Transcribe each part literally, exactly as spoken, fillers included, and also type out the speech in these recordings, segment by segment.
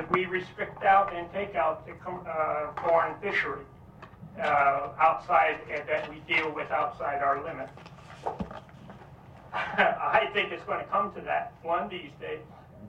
we restrict out and take out the uh, foreign fishery uh, outside, and that we deal with outside our limit. I think it's going to come to that one these days.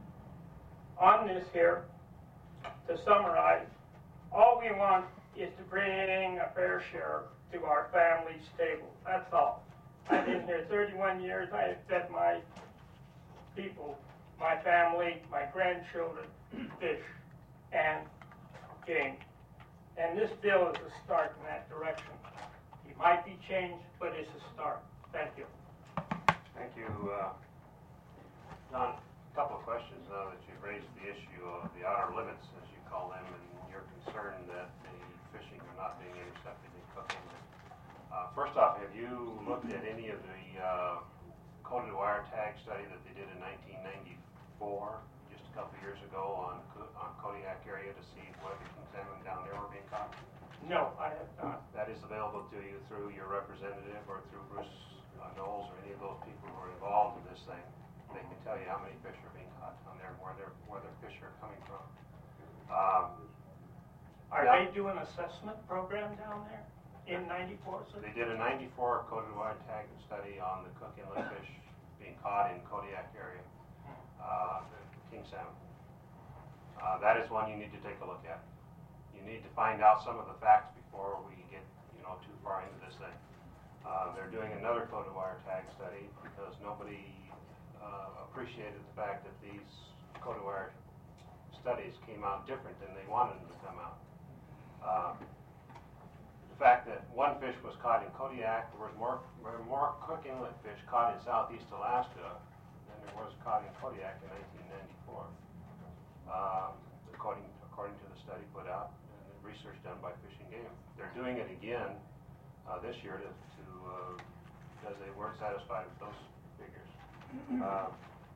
On this here, to summarize, all we want is to bring a fair share to our family's table. That's all. I've been here thirty-one years. I have fed my people, my family, my grandchildren, fish and game. And this bill is a start in that direction. It might be changed, but it's a start. Thank you. Thank you. Uh, John, a couple of questions now that you've raised the issue of the outer limits, as you call them, and you're concerned that the fishing are not being intercepted in cooking. Uh, first off, have you looked at any of the uh, coated wire tag study that they did in nineteen ninety-four, just a couple of years ago, on on Kodiak area to see whether king salmon down there were being caught? No, I have not. That is available to you through your representative or through Bruce uh, Knowles or any of those people who are involved in this thing. They can tell you how many fish are being caught down there and where their where their fish are coming from. Um, are yeah. they doing an assessment program down there in ninety-four? So they did a ninety-four coated wire tag study on the Cook Inlet fish being caught in Kodiak area, uh, king salmon. Uh, that is one you need to take a look at. You need to find out some of the facts before we get, you know, too far into this thing. Uh, they're doing another coated wire tag study because nobody uh, appreciated the fact that these coated wire studies came out different than they wanted them to come out. Uh, the fact that one fish was caught in Kodiak, there was more, more Cook Inlet fish caught in southeast Alaska than there was caught in Kodiak in nineteen ninety-four. Um, according, according to the study put out and the research done by Fish and Game. They're doing it again uh, this year to, to uh, because they weren't satisfied with those figures. Uh,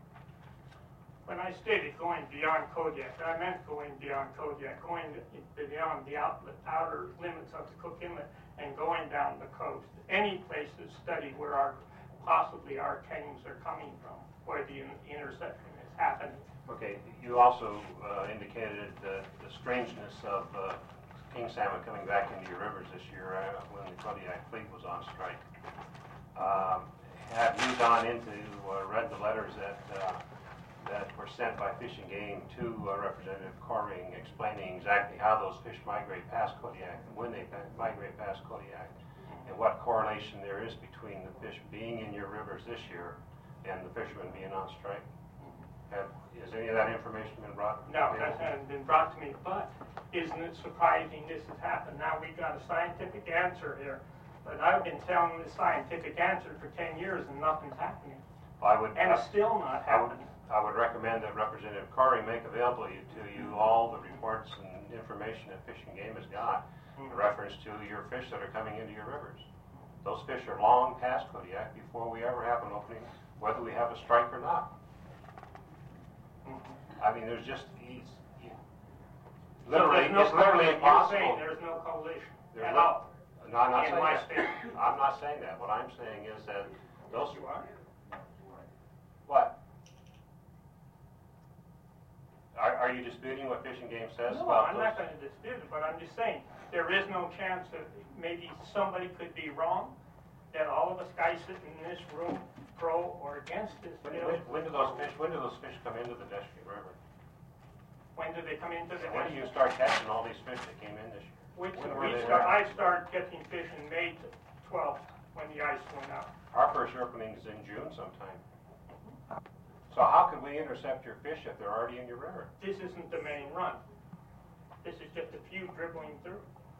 when I stated going beyond Kodiak, I meant going beyond Kodiak, going beyond the outlet, outer limits of the Cook Inlet and going down the coast. Any place to study where our possibly our claims are coming from, where the interception is happening. Okay, you also uh, indicated the, the strangeness of uh, king salmon coming back into your rivers this year uh, when the Kodiak fleet was on strike. Um, have you gone into uh, read the letters that uh, that were sent by Fish and Game to uh, Representative Coring explaining exactly how those fish migrate past Kodiak and when they migrate past Kodiak, and what correlation there is between the fish being in your rivers this year and the fishermen being on strike? Have, has any of that information been brought? No, that hasn't been brought to me, but isn't it surprising this has happened? Now we've got a scientific answer here, but I've been telling the scientific answer for ten years and nothing's happening. Well, I would, and uh, it's still not happening. I would, I would recommend that Representative Coring make available to you all the reports and information that Fish and Game has got mm-hmm. in reference to your fish that are coming into your rivers. Those fish are long past Kodiak before we ever have an opening, whether we have a strike or not. I mean, there's just these. You, literally, so no it's literally impossible. You're saying there's no correlation there's at no, all. No, I'm not in saying my that. state. I'm not saying that. What I'm saying is that those. You are. What? Are, are you disputing what Fish and Game says? No, about I'm those? not going to dispute it, but I'm just saying there is no chance that maybe somebody could be wrong. That all of us guys sitting in this room, pro or against this when, bill. when, when do those fish? When do those fish come into the Deschutes River? When do they come into the? When do you start catching all these fish that came in this year? Which when we start, I started catching fish in May twelfth when the ice went out. Our first opening is in June sometime. So how could we intercept your fish if they're already in your river? This isn't the main run. This is just a few dribbling through.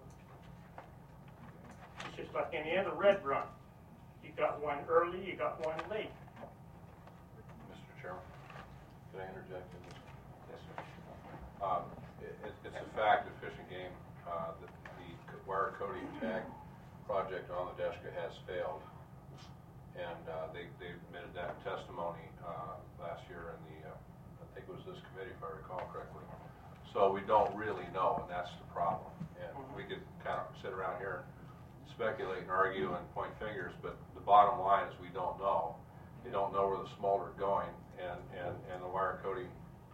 It's just like any other red run. You got one early, you got one late. Mister Chairman, can I interject in this? Yes, sir. Um, it, it's a fact that Fish and Game, uh, the, the wire coding tag project on the Deschka has failed. And uh, they, they admitted that in testimony uh, last year in the, uh, I think it was this committee if I recall correctly. So we don't really know, and that's the problem. And mm-hmm. we could kind of sit around here and speculate and argue and point fingers, but the bottom line is we don't know. We don't know where the smolt are going, and, and, and the wire coating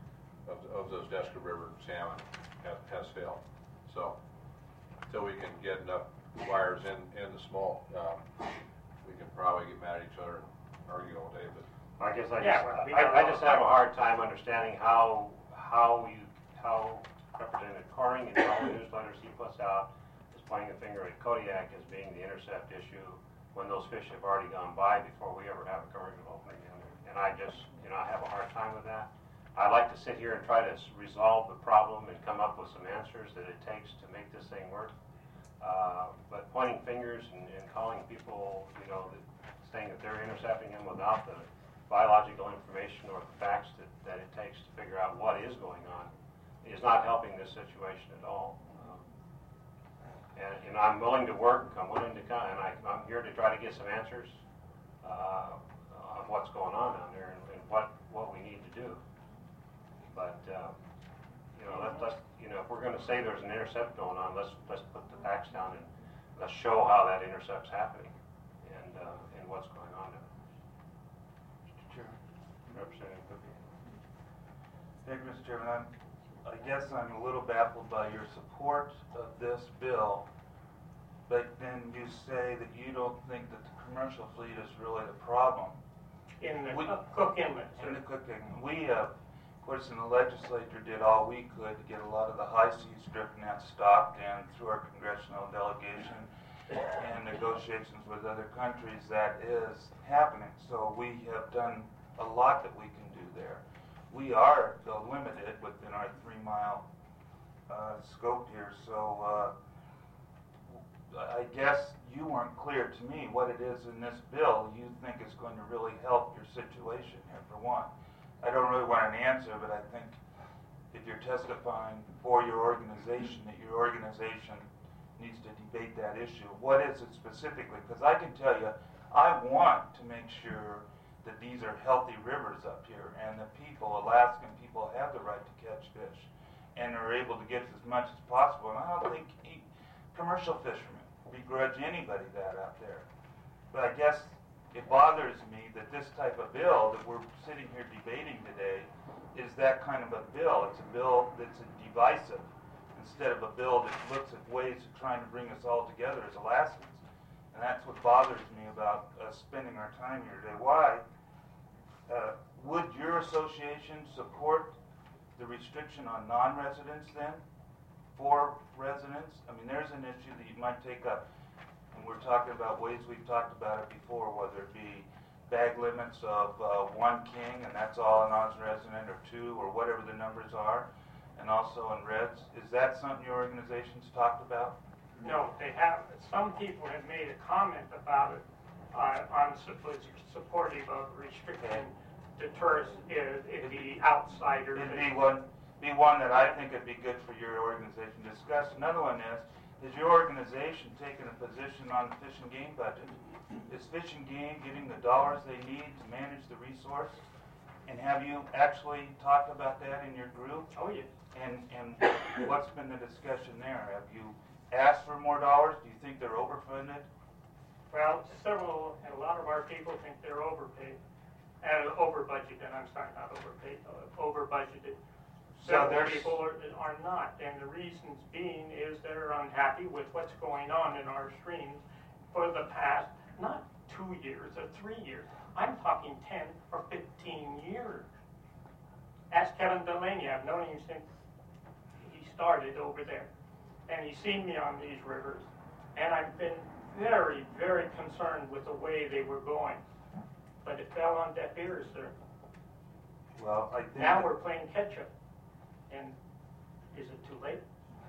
of, of those Deschutes River salmon has, has failed. So until we can get enough wires in, in the smolt, um, we can probably get mad at each other and argue all day, but I guess I Yeah, just, well, we I, don't I know. just have a hard time understanding how, how you, how Representative Coring and all the newsletters he puts out is pointing a finger at Kodiak as being the intercept issue when those fish have already gone by before we ever have a commercial opening in there. And I just, you know, I have a hard time with that. I'd like to sit here and try to s- resolve the problem and come up with some answers that it takes to make this thing work. Uh, but pointing fingers and, and calling people, you know, that, saying that they're intercepting them without the biological information or the facts that, that it takes to figure out what is going on is not helping this situation at all. Um, and, and I'm willing to work, I'm willing to come, and I, I'm here to try to get some answers uh, on what's going on down there and, and what, what we need to do. But, uh, you know, let's, let's, you know, if we're going to say there's an intercept going on, let's, let's put the facts down and let's show how that intercept's happening and, uh, and what's going on there. Mister Chairman. Representative Cookie. Thank you, Mister Chairman. I'm, I guess I'm a little baffled by your support of this bill, but then you say that you don't think that the commercial fleet is really the problem. In the We- Cook- Cook Inlet, In the sir. cooking, we, uh, of course, in the legislature did all we could to get a lot of the high seas drift nets stopped, and through our congressional delegation and negotiations with other countries, that is happening. So we have done a lot that we can do there. We are, though, limited within our three-mile uh, scope here. So uh, I guess you weren't clear to me what it is in this bill you think is going to really help your situation here, for one. I don't really want an answer, but I think if you're testifying for your organization, that your organization needs to debate that issue. What is it specifically? Because I can tell you, I want to make sure that these are healthy rivers up here, and the people, Alaskan people, have the right to catch fish and are able to get as much as possible. And I don't think e- commercial fishermen begrudge anybody that out there. But I guess it bothers me that this type of bill that we're sitting here debating today is that kind of a bill. It's a bill that's divisive instead of a bill that looks at ways of trying to bring us all together as Alaskans. And that's what bothers me about us spending our time here today. Why? Uh, would your association support the restriction on non-residents then for residents? I mean, there's an issue that you might take up, and we're talking about ways we've talked about it before, whether it be bag limits of uh, one king, and that's all a non-resident, or two, or whatever the numbers are, and also in reds. Is that something your organization's talked about? No, they have, some people have made a comment about it, uh, on support, supportive of restricting the tourists, uh, it'd be outsiders. It'd be one, be one that I think would be good for your organization to discuss. Another one is, is your organization taking a position on the Fish and Game budget? Is Fish and Game getting the dollars they need to manage the resource? And have you actually talked about that in your group? Oh, yes. And, and what's been the discussion there? Have you asked for more dollars? Do you think they're overfunded? Well, several, and a lot of our people think they're overpaid, uh, over budgeted, I'm sorry, not overpaid, uh, over budgeted. So Several there's- people are, are not, and the reasons being is they're unhappy with what's going on in our streams for the past, not two years or three years, I'm talking ten or fifteen years. Ask Kevin Delaney, I've known him since he started over there, and he's seen me on these rivers, and I've been very, very concerned with the way they were going. But it fell on deaf ears, sir. Well, I think Now that we're playing catch-up. And is it too late?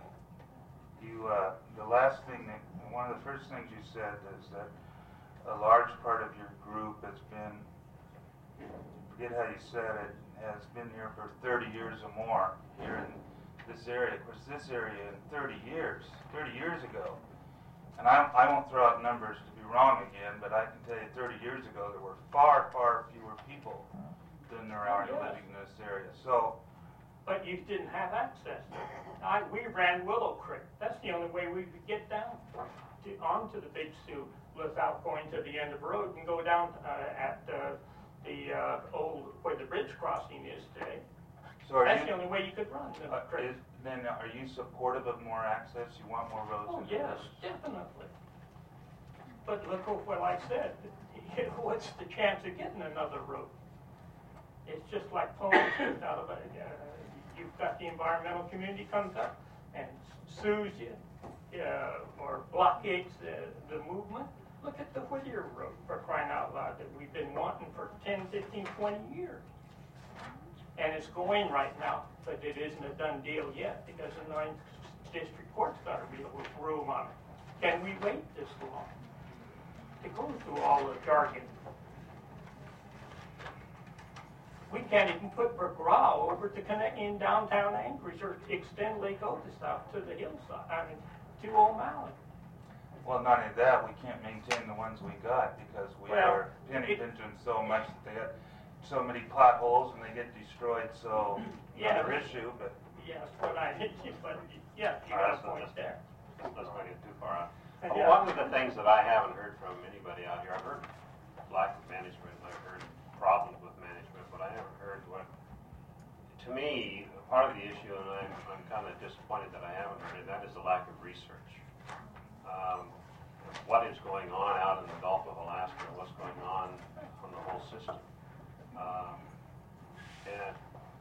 you, uh, the last thing that, one of the first things you said is that a large part of your group has been, forget how you said it, has been here for thirty years or more here in this area. Of course, this area in thirty years, thirty years ago, and I, I won't throw out numbers to be wrong again, but I can tell you thirty years ago there were far, far fewer people than there are Oh, yes. living in this area. So, But you didn't have access. I, we ran Willow Creek. That's the only way we could get down to, onto the Big Sioux without going to the end of the road and go down uh, at uh, the uh, old, where the bridge crossing is today. So are That's the you, only way you could run the uh, trail. is, then are you supportive of more access? You want more roads Oh, in the yes, village? definitely. But look at what I said, what's the chance of getting another road? It's just like pulling teeth out of it. Uh, You've got the environmental community comes up and sues you, uh, or blockades the, the movement. Look at the Whittier Road, for crying out loud, that we've been wanting for ten, fifteen, twenty years. And it's going right now, but it isn't a done deal yet, because the ninth district court's got a real rule on it. Can we wait this long to go through all the jargon? We can't even put McGraw over to connect in downtown Anchorage or extend Lake Otis out to the hillside, I mean, to O'Malley. Well, not only that, we can't maintain the ones we got because we Well, are penny it- pinching so much that they got so many potholes and they get destroyed, so Yeah. another issue, but Yes, but I, but, yeah, you got a point there. Let's not get too far out. And Well, yeah. one of the things that I haven't heard from anybody out here, I've heard lack of management, I've heard problems with management, but I haven't heard what, to me, part of the issue, and I'm, I'm kind of disappointed that I haven't heard it, that is the lack of research. Um, what is going on out in the Gulf of Alaska, what's going on on the whole system. Um, and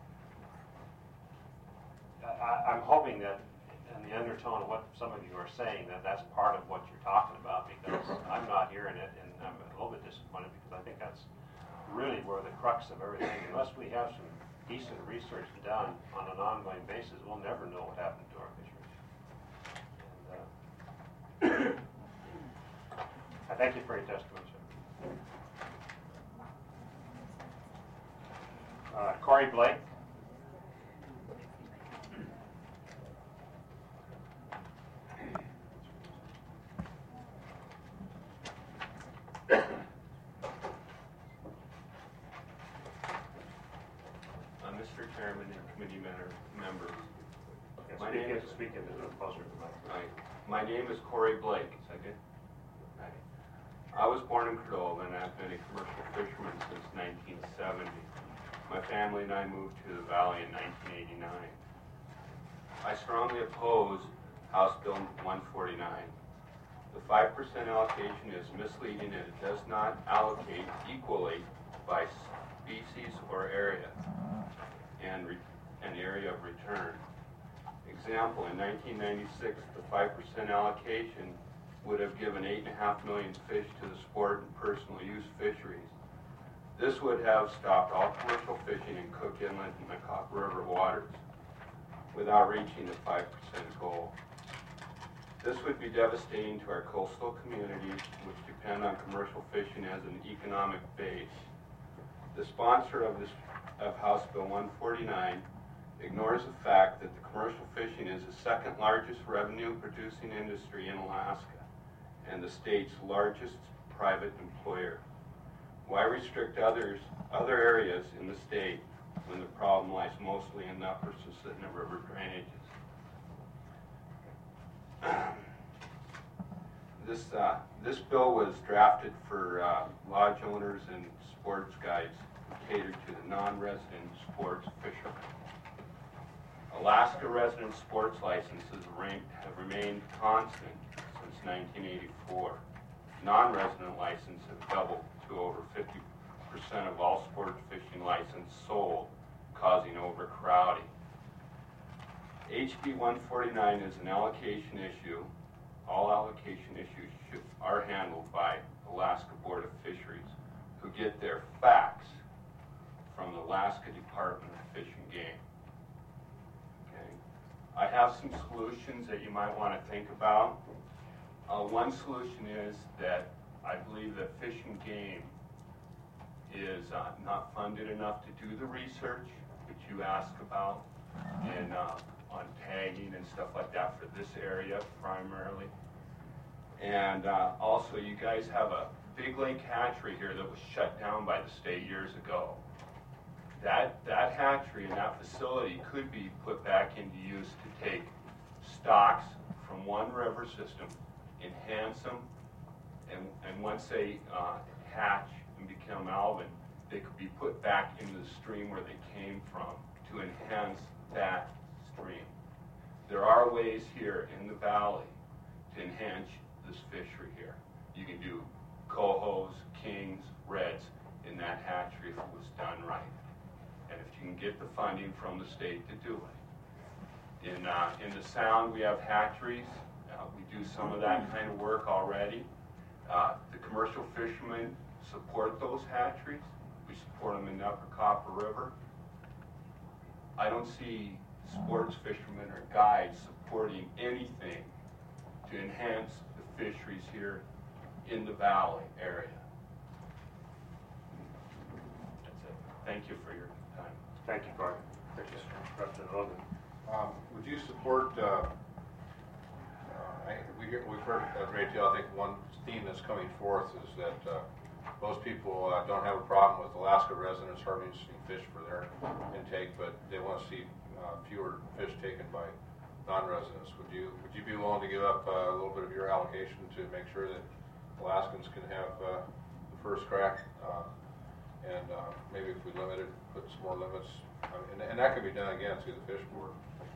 I, I'm hoping that in the undertone of what some of you are saying, that that's part of what you're talking about, because I'm not hearing it, and I'm a little bit disappointed, because I think that's really where the crux of everything, unless we have some decent research done on an ongoing basis, we'll never know what happened to our fisheries. And, uh, I thank you for your testimony, sir. Uh, Corey Blake. Uh, Mister Chairman and committee member- members, Yes, My speak name in- is- Speak into the closer to the mic. Hi, my name is Corey Blake. Is that good? Hi. I was born in Cordova and I've been a commercial fisherman since nineteen seventy. My family and I moved to the valley in nineteen eighty-nine. I strongly oppose House Bill one forty-nine. The five percent allocation is misleading and it does not allocate equally by species or area and re- and area of return. Example, in nineteen ninety-six, the five percent allocation would have given eight and a half million fish to the sport and personal use fisheries. This would have stopped all commercial fishing in Cook Inlet and Macaque River waters without reaching the five percent goal. This would be devastating to our coastal communities, which depend on commercial fishing as an economic base. The sponsor of this of House Bill one forty-nine ignores the fact that the commercial fishing is the second largest revenue producing industry in Alaska and the state's largest private employer. Why restrict others, other areas in the state when the problem lies mostly in the upper Susitna River drainages? This, uh, this bill was drafted for uh, lodge owners and sports guides who cater to the non-resident sports fishermen. Alaska resident sports licenses rank, have remained constant since nineteen eighty-four. Non-resident licenses have doubled to over fifty percent of all sport fishing licenses sold, causing overcrowding. H B one forty-nine is an allocation issue. All allocation issues should, are handled by Alaska Board of Fisheries, who get their facts from the Alaska Department of Fish and Game. Okay. I have some solutions that you might want to think about. Uh, one solution is that I believe that Fish and Game is uh, not funded enough to do the research that you asked about and uh, on tagging and stuff like that for this area primarily. And uh, also, you guys have a big lake hatchery here that was shut down by the state years ago. That, that hatchery and that facility could be put back into use to take stocks from one river system, enhance them, and, and once they uh, hatch and become alvin, they could be put back into the stream where they came from to enhance that stream. There are ways here in the valley to enhance this fishery here. You can do cohos, kings, reds in that hatchery if it was done right. And if you can get the funding from the state to do it. In, uh, in the Sound, we have hatcheries. Uh, we do some of that kind of work already. Uh, the commercial fishermen support those hatcheries. We support them in the Upper Copper River. I don't see sports fishermen or guides supporting anything to enhance the fisheries here in the valley area. That's it. Thank you for your time. Thank you, Corey. Thank you, Representative Logan. Um, would you support, uh, uh, I, we hear, we've heard a great deal, I think one theme that's coming forth is that uh, most people uh, don't have a problem with Alaska residents harvesting fish for their intake, but they want to see uh, fewer fish taken by non-residents. Would you would you be willing to give up uh, a little bit of your allocation to make sure that Alaskans can have uh, the first crack? Uh, and uh, maybe if we limited, put some more limits, I mean, and, and that could be done again through the fish board.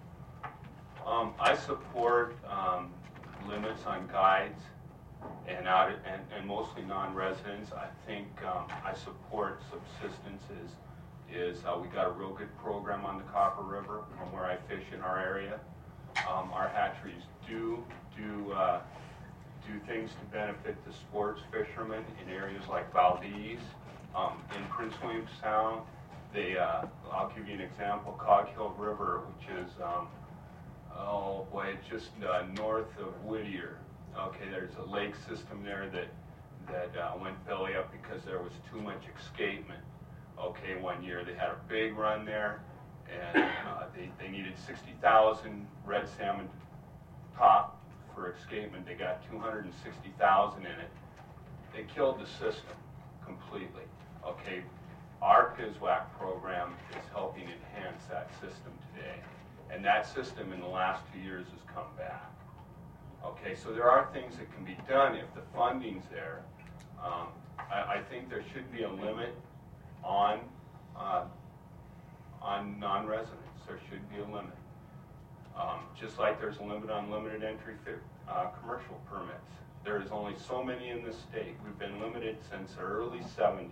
Um, I support um, limits on guides and out and, and mostly non-residents. I think um, I support subsistences. Is uh, we got a real good program on the Copper River from where I fish in our area. Um, our hatcheries do do uh, do things to benefit the sports fishermen in areas like Valdez, um, in Prince William Sound. They, uh, I'll give you an example. Cog Hill River, which is um, oh boy, it's just uh, north of Whittier. Okay, there's a lake system there that that uh, went belly up because there was too much escapement. Okay, one year they had a big run there, and uh, they, they needed sixty thousand red salmon top for escapement. They got two hundred sixty thousand in it. They killed the system completely. Okay, our P I S W A C program is helping enhance that system today, and that system in the last two years has come back. Okay, so there are things that can be done if the funding's there. Um, I, I think there should be a limit on uh, on non-residents. There should be a limit. Um, just like there's a limit on limited entry uh, commercial permits. There is only so many in this state. We've been limited since the early seventies.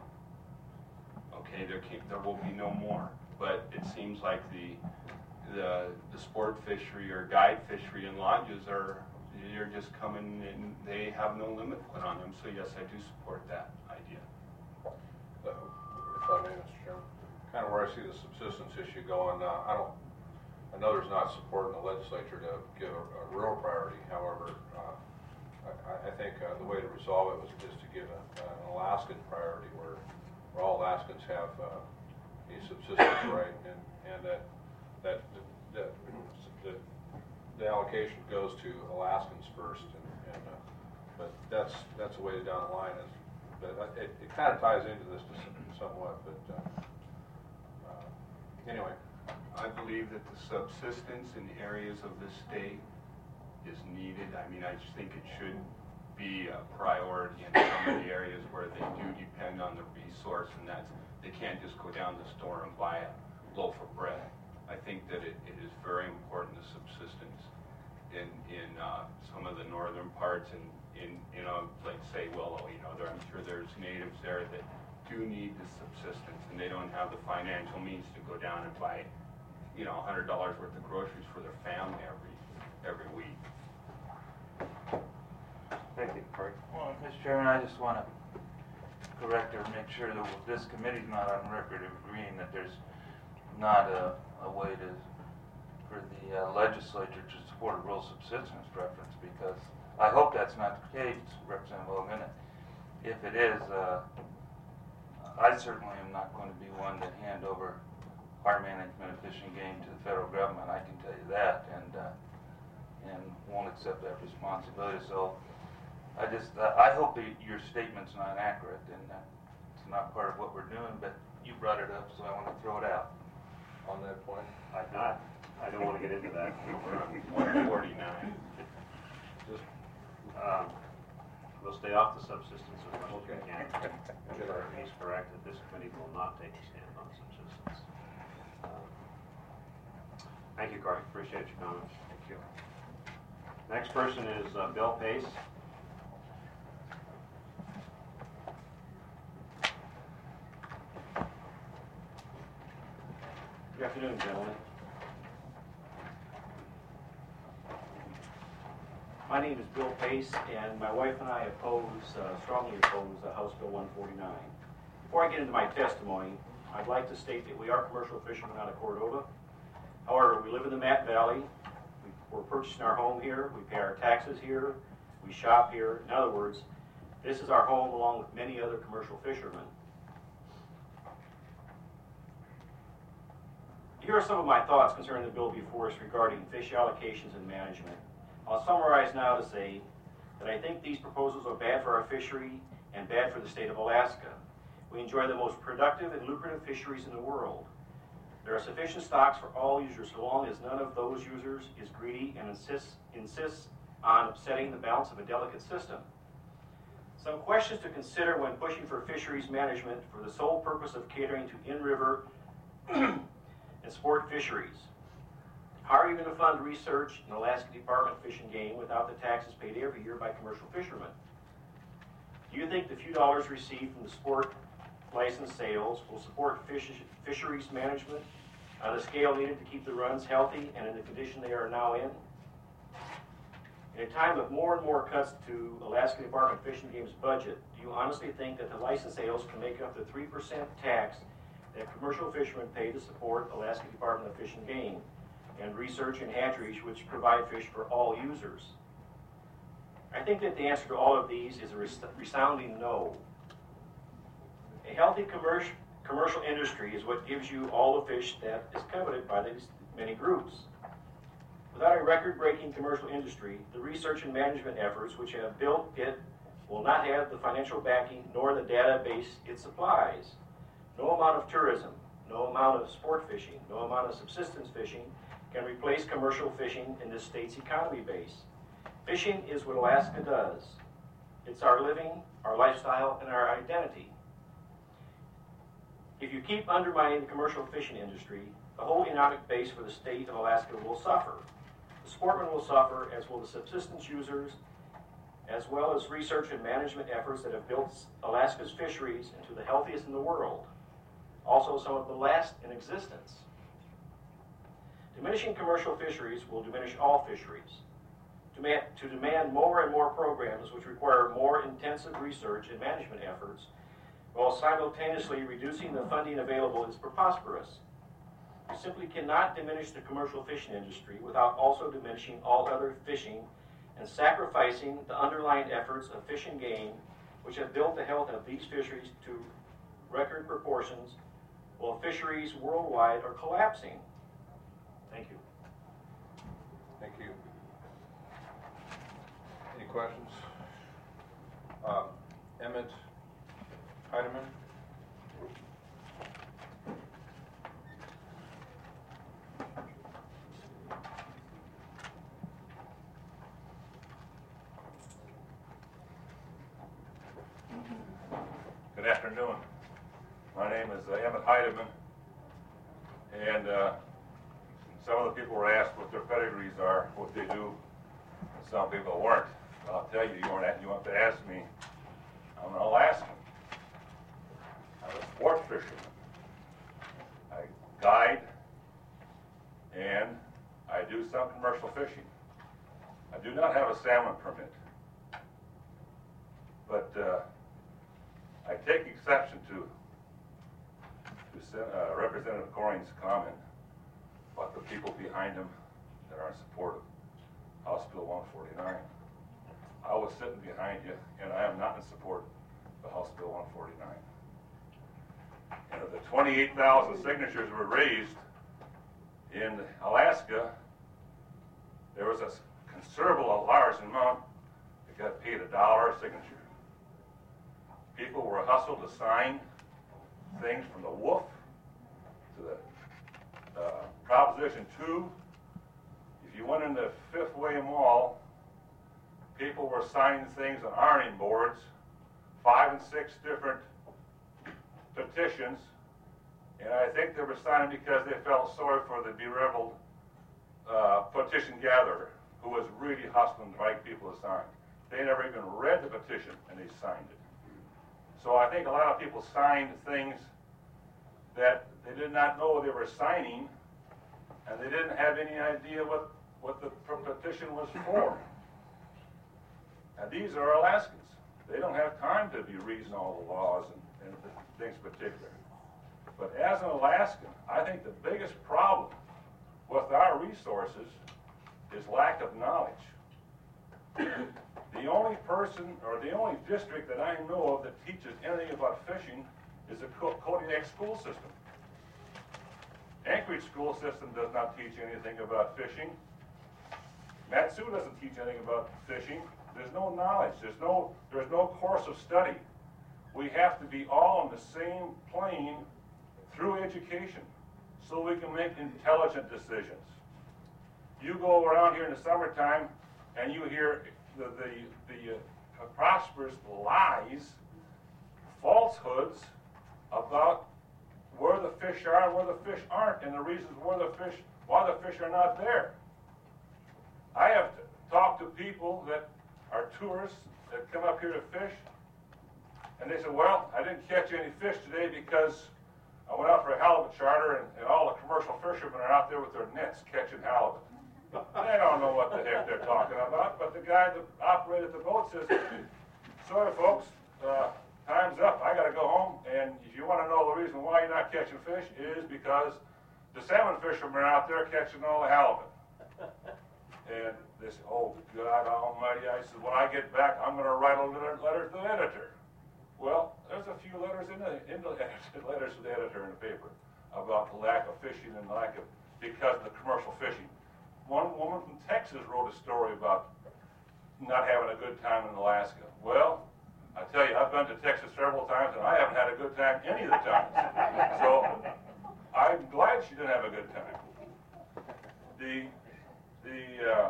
Okay, there can, there will be no more. But it seems like the the the sport fishery or guide fishery and lodges are you're just coming and they have no limit put on them. So yes, I do support that idea. Uh, if I may, Mister Chairman, kind of where I see the subsistence issue going, uh, I don't, I know there's not support in the legislature to give a, a rural priority. However, uh, I, I think uh, the way to resolve it was just to give a, an Alaskan priority where, where all Alaskans have uh, a subsistence right, and, and that that the, the, the allocation goes to Alaskans first, and, and uh, but that's that's a way down the line. Is, but it, it kind of ties into this somewhat, but uh, uh, anyway. I believe that the subsistence in areas of the state is needed. I mean, I just think it should be a priority in some of the areas where they do depend on the resource, and that's they can't just go down to the store and buy a loaf of bread. I think that it, it is very important, the subsistence in in uh, some of the northern parts, and in you know, like say Willow, you know, there, I'm sure there's natives there that do need the subsistence, and they don't have the financial means to go down and buy, you know, a hundred dollars worth of groceries for their family every every week. Thank you, Corey. Well, Mister Chairman, I just want to correct or make sure that this committee's not on record of agreeing that there's not a, a way to for the uh, legislature to support a rural subsistence preference, because I hope that's not the case, Representative Logan. If it is, uh, I certainly am not going to be one to hand over our management of fish and game to the federal government. I can tell you that, and uh, and won't accept that responsibility. So I just uh, I hope that your statement's not accurate, and uh, it's not part of what we're doing. But you brought it up, so I want to throw it out. On that point, I not. I don't want to get into that. We're on one forty-nine. just Um, we'll stay off the subsistence as much as we Okay. can. He's correct that this committee will not take a stand on subsistence. Um, Thank you, Corey. Appreciate your comments. Thank you. Next person is uh, Bill Pace. Good afternoon, gentlemen. My name is Bill Pace, and my wife and I oppose, uh, strongly oppose uh, House Bill one forty-nine. Before I get into my testimony, I'd like to state that we are commercial fishermen out of Cordova. However, we live in the Matt Valley. We, we're purchasing our home here. We pay our taxes here. We shop here. In other words, this is our home along with many other commercial fishermen. Here are some of my thoughts concerning the bill before us regarding fish allocations and management. I'll summarize now to say that I think these proposals are bad for our fishery and bad for the state of Alaska. We enjoy the most productive and lucrative fisheries in the world. There are sufficient stocks for all users so long as none of those users is greedy and insists, insists on upsetting the balance of a delicate system. Some questions to consider when pushing for fisheries management for the sole purpose of catering to in-river and sport fisheries. How are you going to fund research in the Alaska Department of Fish and Game without the taxes paid every year by commercial fishermen? Do you think the few dollars received from the sport license sales will support fish, fisheries management on the scale needed to keep the runs healthy and in the condition they are now in? In a time of more and more cuts to Alaska Department of Fish and Game's budget, do you honestly think that the license sales can make up the three percent tax that commercial fishermen pay to support Alaska Department of Fish and Game and research and hatcheries which provide fish for all users? I think that the answer to all of these is a resounding no. A healthy commercial commercial industry is what gives you all the fish that is coveted by these many groups. Without a record-breaking commercial industry, the research and management efforts which have built it will not have the financial backing nor the database it supplies. No amount of tourism, no amount of sport fishing, no amount of subsistence fishing can replace commercial fishing in this state's economy base. Fishing is what Alaska does. It's our living, our lifestyle, and our identity. If you keep undermining the commercial fishing industry, the whole economic base for the state of Alaska will suffer. The sportmen will suffer, as will the subsistence users, as well as research and management efforts that have built Alaska's fisheries into the healthiest in the world, also some of the last in existence. Diminishing commercial fisheries will diminish all fisheries. Demand, to demand more and more programs which require more intensive research and management efforts while simultaneously reducing the funding available is preposterous. You simply cannot diminish the commercial fishing industry without also diminishing all other fishing and sacrificing the underlying efforts of Fish and Game, which have built the health of these fisheries to record proportions, while fisheries worldwide are collapsing. Thank you. Thank you. Any questions? Um, Emmett Heidemann? Good afternoon. My name is uh, Emmett Heidemann, and uh, some of the people were asked what their pedigrees are, what they do, and some people weren't. I'll tell you, you weren't. You want to ask me. I'm an Alaskan. I'm a sport fisherman. I guide, and I do some commercial fishing. I do not have a salmon permit, but uh, I take exception to, to uh, Representative Goring's comment about the people behind him that are in support of House Bill one forty-nine. I was sitting behind you, and I am not in support of House Bill one forty-nine. And of the twenty-eight thousand signatures were raised in Alaska, there was a considerable, a large amount that got paid a dollar a signature. People were hustled to sign things from the W O F to the uh, Proposition two. If you went into Fifth Way Mall, people were signing things on ironing boards, five and six different petitions, and I think they were signing because they felt sorry for the bereaved uh, petition gatherer who was really hustling the right people to sign. They never even read the petition, and they signed it. So I think a lot of people signed things that they did not know they were signing, and they didn't have any idea what, what the petition was for. And these are Alaskans. They don't have time to be reading all the laws and, and things particular. But as an Alaskan, I think the biggest problem with our resources is lack of knowledge. The only person, or the only district that I know of that teaches anything about fishing is the Kodiak school system. Anchorage school system does not teach anything about fishing. Matsu doesn't teach anything about fishing. There's no knowledge. There's no, there's no course of study. We have to be all on the same plane through education so we can make intelligent decisions. You go around here in the summertime and you hear the, the, the uh, prosperous lies, falsehoods about where the fish are and where the fish aren't, and the reasons where the fish, why the fish are not there. I have talked to people that are tourists that come up here to fish, and they said, well, I didn't catch any fish today because I went out for a halibut charter, and, and all the commercial fishermen are out there with their nets catching halibut. They don't know what the heck they're talking about, but the guy that operated the boat says, sorry folks, uh, time's up, I gotta go home, and if you wanna know the reason why you're not catching fish, it is because the salmon fishermen are out there catching all the halibut. And they said, oh God almighty, I said, when I get back, I'm gonna write a letter, letter to the editor. Well, there's a few letters in the, in the letters to the editor in the paper about the lack of fishing and lack of, because of the commercial fishing. One woman from Texas wrote a story about not having a good time in Alaska. Well, I tell you, I've been to Texas several times, and I haven't had a good time any of the times. So I'm glad she didn't have a good time. The the uh,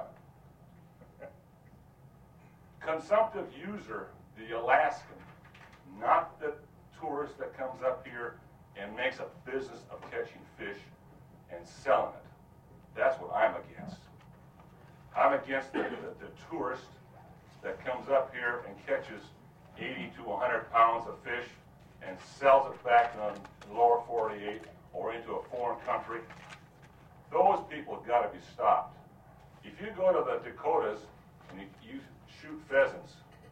consumptive user, the Alaskan, not the tourist that comes up here and makes a business of catching fish and selling it. That's what I'm against. I'm against the, the, the tourist that comes up here and catches eighty to one hundred pounds of fish and sells it back in the lower forty-eight or into a foreign country. Those people have got to be stopped. If you go to the Dakotas and you, you shoot pheasants,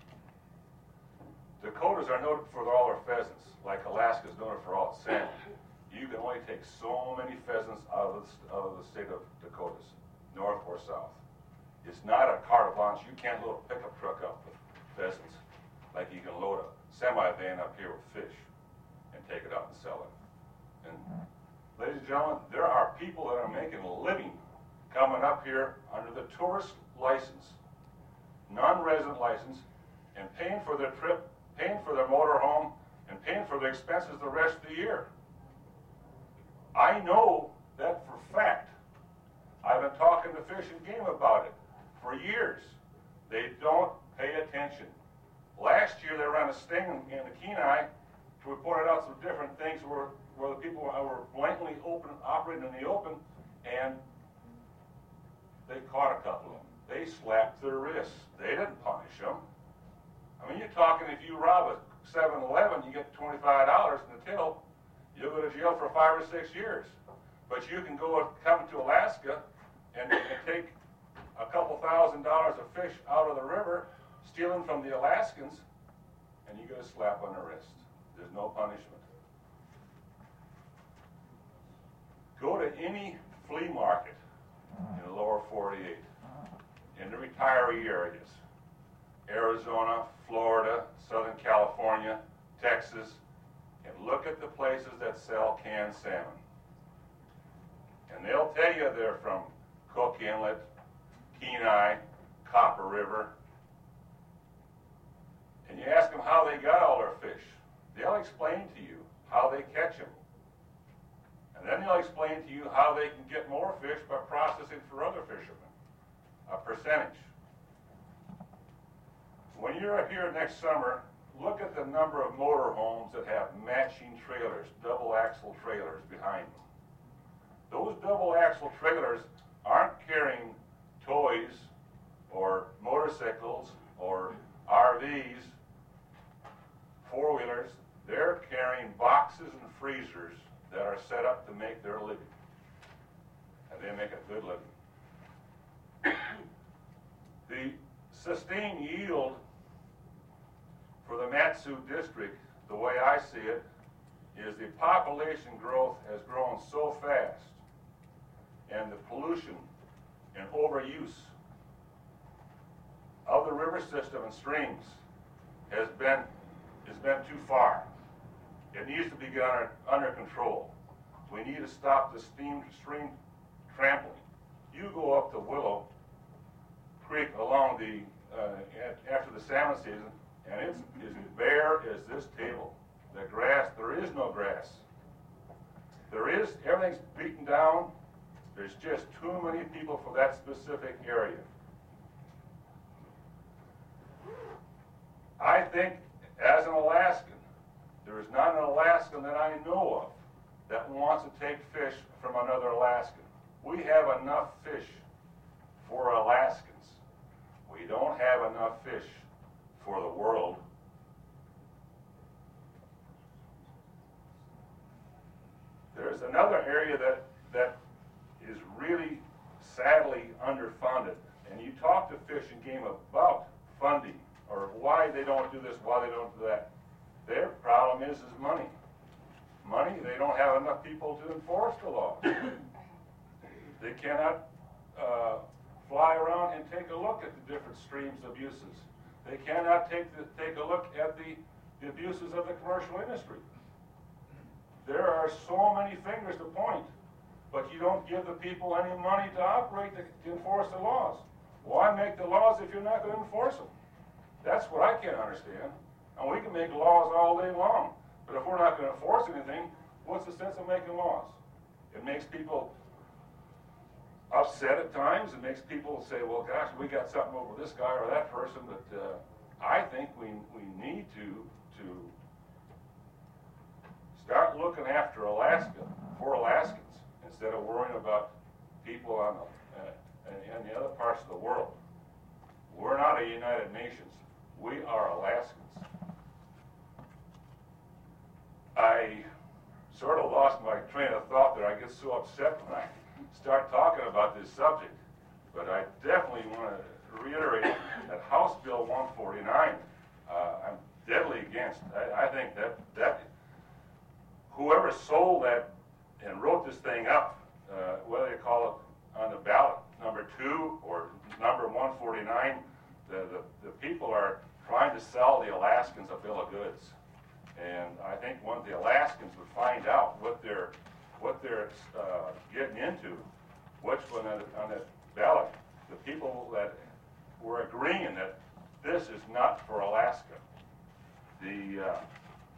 Dakotas are noted for all their pheasants, like Alaska's noted for all its salmon. You can only take so many pheasants out of, the, out of the state of Dakotas, north or south. It's not a carte blanche. You can't load a pickup truck up with pheasants like you can load a semi-van up here with fish and take it out and sell it. And ladies and gentlemen, there are people that are making a living coming up here under the tourist license, non-resident license, and paying for their trip, paying for their motor home, and paying for the expenses the rest of the year. I know that for fact. I've been talking to Fish and Game about it for years. They don't pay attention. Last year they ran a sting in the Kenai to pointed out some different things where, where the people were blatantly open, operating in the open, and they caught a couple of them. They slapped their wrists. They didn't punish them. I mean, you're talking if you rob a seven eleven, you get twenty-five dollars in the till, you'll go to jail for five or six years. But you can go come to Alaska and, and take a couple thousand dollars of fish out of the river, stealing from the Alaskans, and you get a slap on the wrist. There's no punishment. Go to any flea market in the lower forty-eight, in the retiree areas, Arizona, Florida, Southern California, Texas, and look at the places that sell canned salmon. And they'll tell you they're from Cook Inlet, Kenai, Copper River. And you ask them how they got all their fish. They'll explain to you how they catch them. And then they'll explain to you how they can get more fish by processing for other fishermen, a percentage. When you're here next summer, look at the number of motorhomes that have matching trailers, double axle trailers behind them. Those double axle trailers aren't carrying toys or motorcycles or R Vs, four-wheelers. They're carrying boxes and freezers that are set up to make their living. And they make a good living. The sustained yield for the Mat-Su district, the way I see it, is the population growth has grown so fast, and the pollution and overuse of the river system and streams has been has been too far. It needs to be get under, under control. We need to stop the steam stream trampling. You go up to Willow Creek along the uh, at, after the salmon season, and it's as bare as this table. The grass, there is no grass. There is, everything's beaten down. There's just too many people for that specific area. I think, as an Alaskan, there is not an Alaskan that I know of that wants to take fish from another Alaskan. We have enough fish for Alaskans. We don't have enough fish for the world. There's another area that, that is really sadly underfunded. And you talk to Fish and Game about funding, or why they don't do this, why they don't do that. Their problem is, is money. Money, they don't have enough people to enforce the law. They cannot uh, fly around and take a look at the different streams abuses. They cannot take, the, take a look at the, the abuses of the commercial industry. There are so many fingers to point, but you don't give the people any money to operate, to, to enforce the laws. Why make the laws if you're not going to enforce them? That's what I can't understand. And we can make laws all day long, but if we're not going to enforce anything, what's the sense of making laws? It makes people upset at times. It makes people say, well, gosh, we got something over this guy or that person, but uh, I think we, we need to, to start looking after Alaska, for Alaskans, instead of worrying about people on the, uh, in the other parts of the world. We're not a United Nations. We are Alaskans. I sort of lost my train of thought there. I get so upset when I start talking about this subject. But I definitely want to reiterate that House Bill one forty-nine, uh, I'm deadly against. I, I think that, that whoever sold that and wrote this thing up, uh, whether you call it on the ballot number two or number one forty-nine, the, the, the people are trying to sell the Alaskans a bill of goods. And I think when the Alaskans would find out what they're, what they're uh, getting into, which one on the, on the ballot, the people that were agreeing that this is not for Alaska. The uh,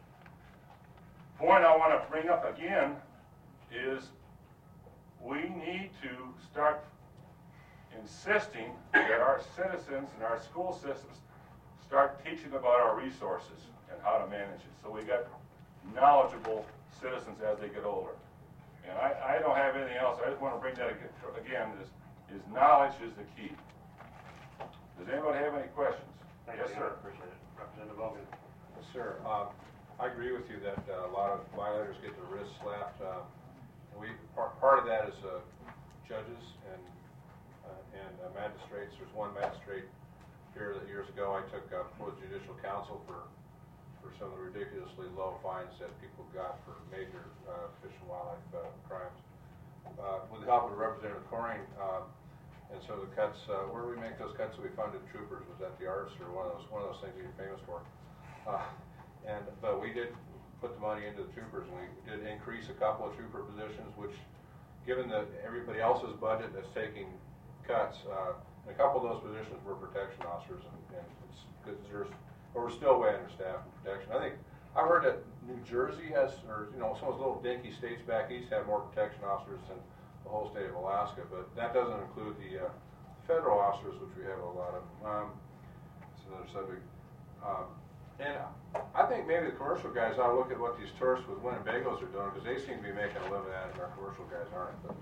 point I want to bring up again is we need to start insisting that our citizens and our school systems start teaching about our resources and how to manage it. So we got knowledgeable citizens as they get older. And I, I don't have anything else. I just want to bring that again, is, is knowledge is the key. Does anybody have any questions? Thank Yes, you. sir. Appreciate it. Representative Logan. Yes, sir. Um, I agree with you that uh, a lot of violators get their wrists slapped. Uh, we part, part of that is uh, judges and uh, and uh, magistrates. There's one magistrate here that years ago I took uh, before the Judicial Council for for some of the ridiculously low fines that people got for major uh, fish and wildlife uh, crimes. Uh, with the help of Representative Coring, um, and so the cuts. Uh, where do we make those cuts that we funded troopers? Was that the arts or one of those one of those things you're famous for? Uh, and but we did put the money into the troopers, and we did increase a couple of trooper positions, which, given that everybody else's budget that's taking cuts, uh, and a couple of those positions were protection officers, and, and it's good there's, but we're still way understaffed in protection. I think I heard that New Jersey has, or you know, some of those little dinky states back east have more protection officers than the whole state of Alaska, but that doesn't include the uh, federal officers, which we have a lot of. Um, it's another subject. Um, And I think maybe the commercial guys ought to look at what these tourists with Winnebagos are doing, because they seem to be making a living at it, and our commercial guys aren't. But,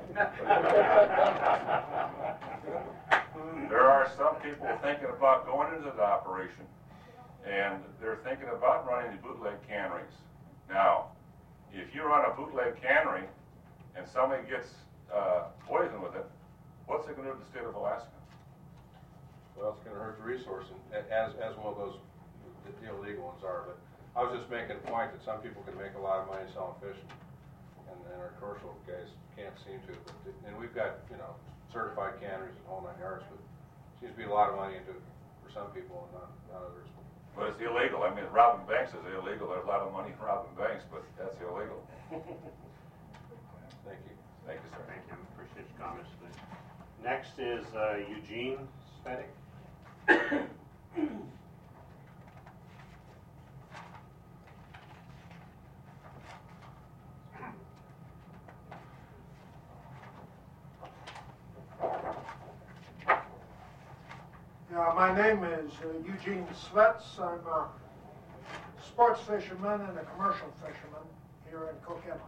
uh, There are some people thinking about going into the operation, and they're thinking about running the bootleg canneries. Now, if you run a bootleg cannery and somebody gets uh, poisoned with it, what's it going to do to the state of Alaska? well, it's going to hurt the resource, and as as well those the illegal ones are. But I was just making a point that some people can make a lot of money selling fish, and, and our commercial guys can't seem to. But the, and we've got, you know, certified canneries and whole nine yards, but it seems to be a lot of money into it for some people and not, not others. But it's illegal. I mean, robbing banks is illegal. There's a lot of money in robbing banks, but that's illegal. Thank you. Thank you, sir. Thank you, appreciate your comments today. Next is uh, Eugene Spedick. Yeah, my name is uh, Eugene Svets. I'm a sports fisherman and a commercial fisherman here in Cook Inlet.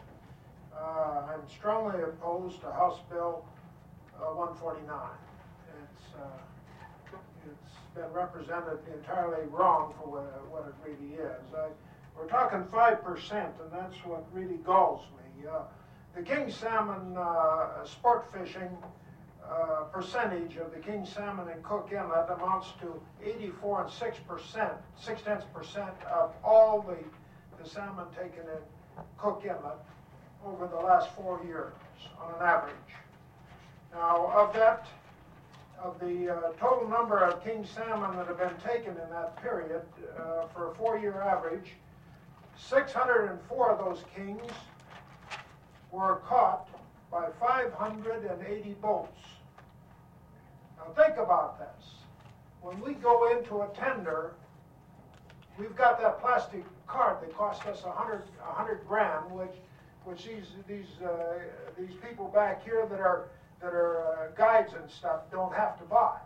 Uh, I'm strongly opposed to House Bill uh, one forty-nine. It's, uh, it's been represented entirely wrong for what, what it really is. I, we're talking five percent, and that's what really galls me. Uh, the king salmon uh, sport fishing uh, percentage of the king salmon in Cook Inlet amounts to eighty-four and six percent, six tenths percent of all the, the salmon taken in Cook Inlet over the last four years on an average. Now, of that, of the uh, total number of king salmon that have been taken in that period uh, for a four-year average, six hundred four of those kings were caught by five hundred eighty boats. Now think about this. When we go into a tender, we've got that plastic card that cost us a hundred, a hundred grand, which, which these these uh, these people back here that are that are uh, guides and stuff don't have to buy.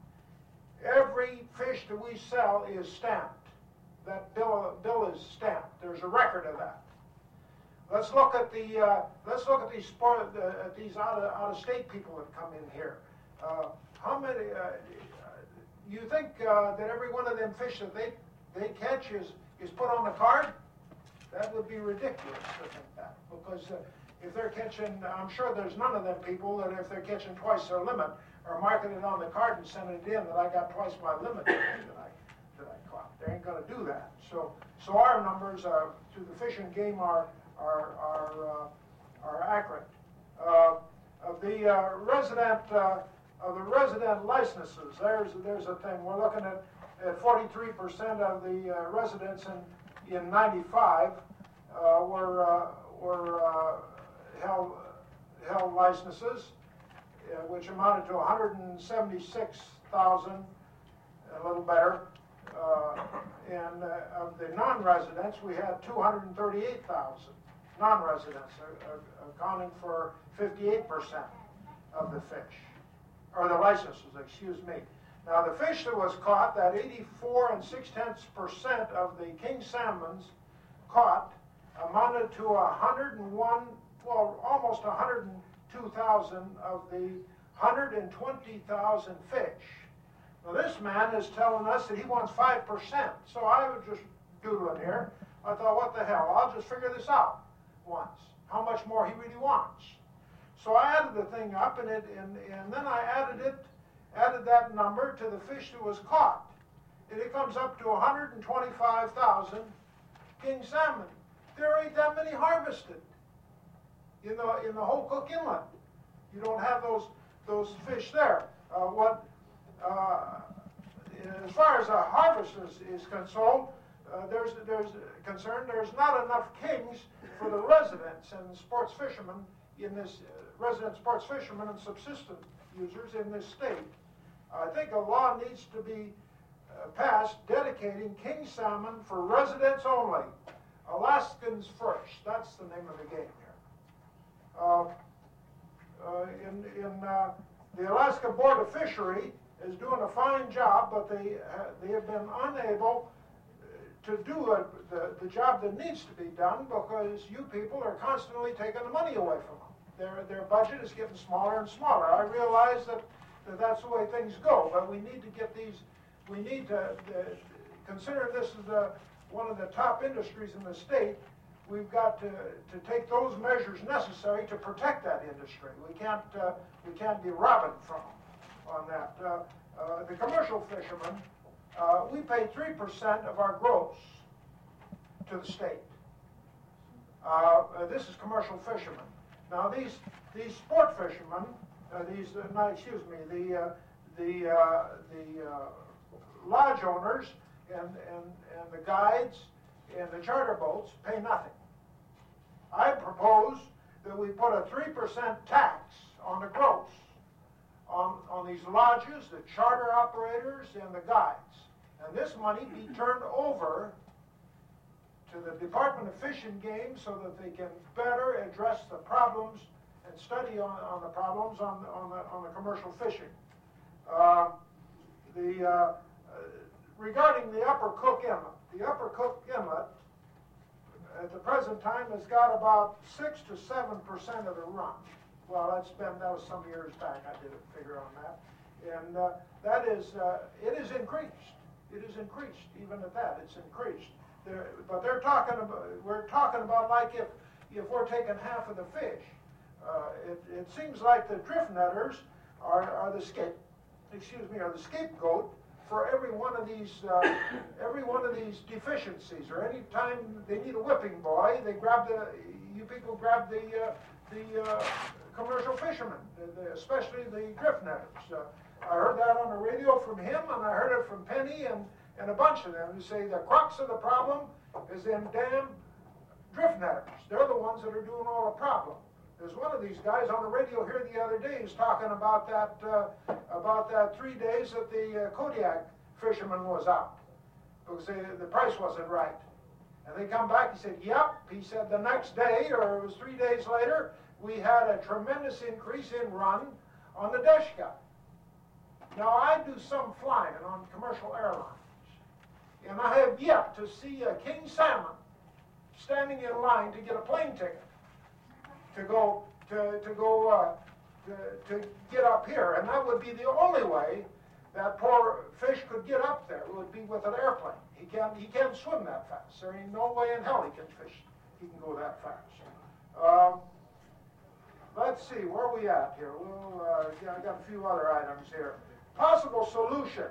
Every fish that we sell is stamped. That bill bill is stamped. There's a record of that. Let's look at the uh, let's look at these sport, uh, these out of out of state people that come in here. Uh, how many? Uh, you think uh, that every one of them fish that they they catch is is put on the card? That would be ridiculous to think that, because uh, if they're catching, I'm sure there's none of them people that if they're catching twice their limit are marking it on the card and sending it in that I got twice my limit that I that I caught. They ain't going to do that. So so our numbers are through the Fish and Game are are are uh, are accurate. Uh, of the uh, resident uh, of the resident licenses, there's there's a thing. We're looking at at forty-three percent of the uh, residents in in ninety-five uh, were uh, were uh, held held licenses, uh, which amounted to one hundred seventy-six thousand, a little better. Uh, and uh, of the non-residents, we had two hundred thirty-eight thousand non-residents, uh, uh, accounting for fifty-eight percent of the fish, or the licenses, excuse me. Now the fish that was caught, that eighty-four and six tenths percent of the king salmons caught, amounted to one hundred one, well, almost one hundred two thousand of the one hundred twenty thousand fish. Now this man is telling us that he wants five percent. So I was just doodling here. I thought, what the hell, I'll just figure this out once, how much more he really wants. So I added the thing up, and it, and, and then I added it, added that number to the fish that was caught. And it comes up to one hundred twenty-five thousand king salmon. There ain't that many harvested in the, in the whole Cook Inlet. You don't have those, those fish there. Uh, what, uh, as far as a harvest is, is concerned, uh, there's, there's concerned, there's not enough kings for the residents and sports fishermen in this, uh, resident sports fishermen and subsistence users in this state. I think a law needs to be uh, passed dedicating king salmon for residents only. Alaskans first. That's the name of the game here. Uh, uh, in in uh, the Alaska Board of Fishery is doing a fine job, but they uh, they have been unable to do it, the, the job that needs to be done, because you people are constantly taking the money away from them. Their, their budget is getting smaller and smaller. I realize that, that that's the way things go, but we need to get these, we need to, uh, consider this is the, one of the top industries in the state, we've got to, to take those measures necessary to protect that industry. We can't, uh, we can't be robbing from them on that. Uh, uh, the commercial fishermen, uh, we pay three percent of our gross to the state. Uh, uh, this is commercial fishermen. Now these, these sport fishermen, uh, these, uh, no, excuse me, the, uh, the, uh, the uh, lodge owners and, and, and the guides and the charter boats pay nothing. I propose that we put a three percent tax on the gross on, on these lodges, the charter operators, and the guides. And this money be turned over to the Department of Fish and Game so that they can better address the problems and study on, on the problems on, on, the, on the commercial fishing. Uh, the, uh, uh, regarding the Upper Cook Inlet, the Upper Cook Inlet at the present time has got about six to seven percent of the run. Well, that's been, that was some years back, I did a figure on that. And uh, that is, uh, it is increased. It is increased, even at that, it's increased. They're, but they're talking about, we're talking about like if, if we're taking half of the fish. Uh, it, it seems like the drift netters are, are the scape, excuse me, are the scapegoat for every one of these, uh, every one of these deficiencies. Or any time they need a whipping boy, they grab the, you people grab the, uh, the uh, commercial fishermen, the, the, especially the drift netters. Uh, I heard that on the radio from him, and I heard it from Penny and, and a bunch of them who say the crux of the problem is them damn drift netters. They're the ones that are doing all the problem. There's one of these guys on the radio here the other day who's talking about that uh, about that three days that the uh, Kodiak fisherman was out because they, the price wasn't right. And they come back, he said, yep. He said the next day, or it was three days later, we had a tremendous increase in run on the Deshka. Now, I do some flying on commercial airlines, and I have yet to see a king salmon standing in line to get a plane ticket to go to to go uh, to, to get up here, and that would be the only way that poor fish could get up there. Would be with an airplane. He can't he can't swim that fast. There ain't no way in hell he can fish. He can go that fast. Um, let's see, where are we at here? Well, uh, yeah, I got a few other items here. Possible solution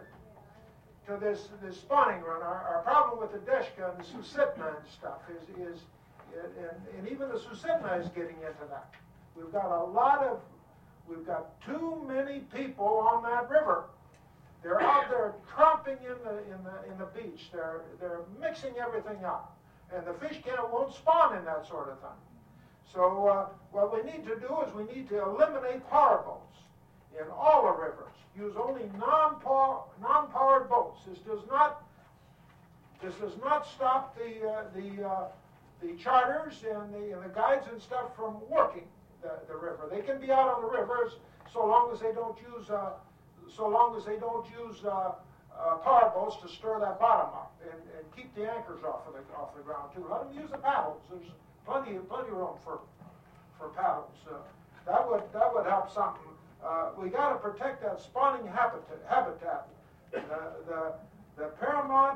to this this spawning run. Our, our problem with the Deshka and the Susitna and stuff is is. And, and even the Susitna is getting into that. We've got a lot of, we've got too many people on that river. They're out there tromping in the in the in the beach. They're they're mixing everything up, and the fish can't won't spawn in that sort of thing. So uh, what we need to do is we need to eliminate power boats in all the rivers. Use only non-power non-powered boats. This does not this does not stop the uh, the uh, the charters and the, and the guides and stuff from working the, the river. They can be out on the rivers so long as they don't use uh, so long as they don't use uh, uh, power boats to stir that bottom up and, and keep the anchors off of the off the ground too. Let them use the paddles. There's plenty plenty of room for for paddles. Uh, that would that would help something. Uh, we got to protect that spawning habitat. Habitat. The the the paramount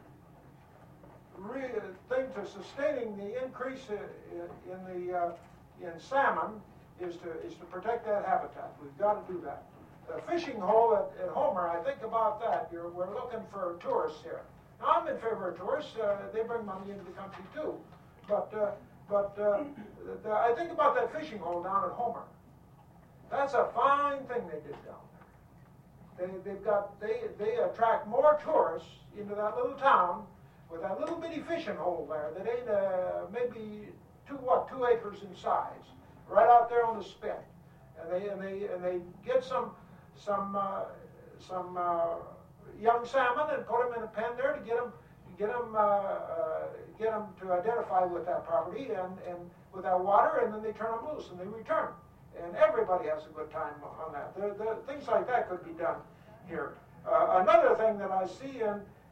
Re thing to sustaining the increase in, in the uh, in salmon is to is to protect that habitat. We've got to do that. The fishing hole at, at Homer, I think about that. You're, we're looking for tourists here. Now I'm in favor of tourists. Uh, they bring money into the country too. But uh, but uh, the, I think about that fishing hole down at Homer. That's a fine thing they did down there. They they've got they they attract more tourists into that little town with that little bitty fishing hole there that ain't uh, maybe two what two acres in size, right out there on the spit, and they and they and they get some some uh, some uh, young salmon and put them in a pen there to get them get them uh, uh, get them to identify with that property and and with that water, and then they turn them loose and they return, and everybody has a good time on that. The, the, things like that could be done here. Uh, another thing that I see in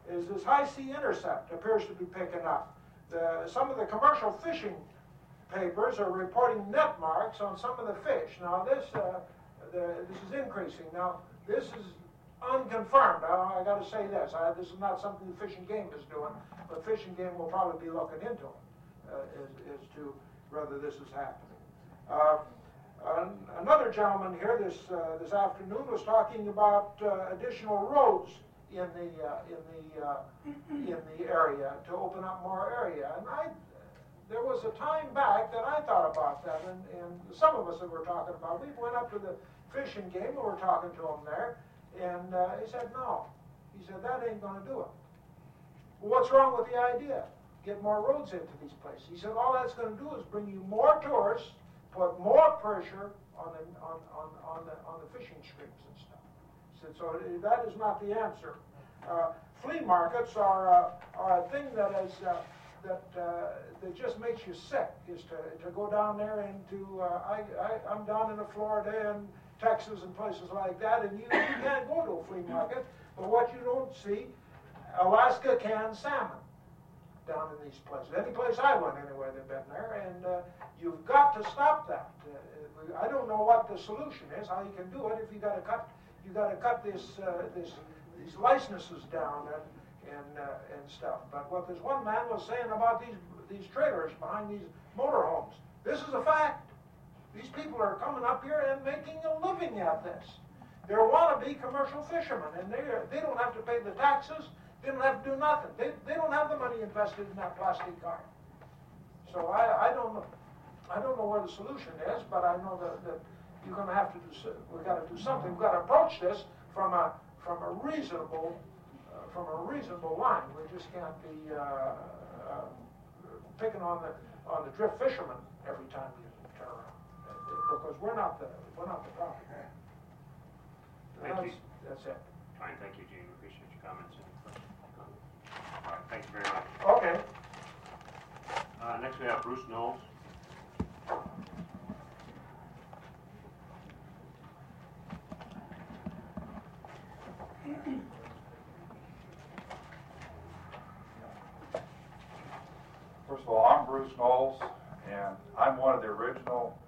is this high sea intercept appears to be picking up. The, some of the commercial fishing papers are reporting net marks on some of the fish. Now this, uh, the, this is increasing. Now this is unconfirmed. I, I got to say this. I, this is not something the Fish and Game is doing, but Fish and Game will probably be looking into it uh, as, as to whether this is happening. Uh, an- another gentleman here this uh, this afternoon was talking about uh, additional roads in the uh, in the uh, in the area to open up more area, and I. There was a time back that I thought about that, and, and some of us that were talking about, we went up to the Fish and Game and we were talking to him there, and uh, he said, no. He said, that ain't going to do it. Well, what's wrong with the idea? Get more roads into these places. He said, all that's going to do is bring you more tourists, put more pressure on the, on, on, on the, on the fishing streams and stuff. He said, so that is not the answer. Uh, flea markets are, uh, are a thing that is... Uh, that uh, that just makes you sick, is to, to go down there and to, uh, I, I, I'm down in the Florida and Texas and places like that, and you, you can't go to a flea market, but what you don't see, Alaska canned salmon down in these places. Any place I went anyway, they've been there, and uh, you've got to stop that. Uh, I don't know what the solution is, how you can do it, if you gotta cut, you gotta cut this, uh, this, these licenses down, and and uh, and stuff. But what this one man was saying about these these trailers behind these motorhomes, this is a fact. These people are coming up here and making a living at this. They're wannabe commercial fishermen, and they are, they don't have to pay the taxes. They don't have to do nothing. They they don't have the money invested in that plastic car. So I I don't know I don't know where the solution is, but I know that, that you're going to have to do. We've got to do something. We've got to approach this from a from a reasonable. From a reasonable line. We just can't be uh, uh, picking on the on the drift fishermen every time you turn around, because we're not the we're not the problem. Thank that's, you. That's it. Fine, thank you, Gene. Appreciate your comments. All right, thank you very much. Okay. Uh, next we have Bruce Knowles. First of all, I'm Bruce Knowles, and I'm one of the original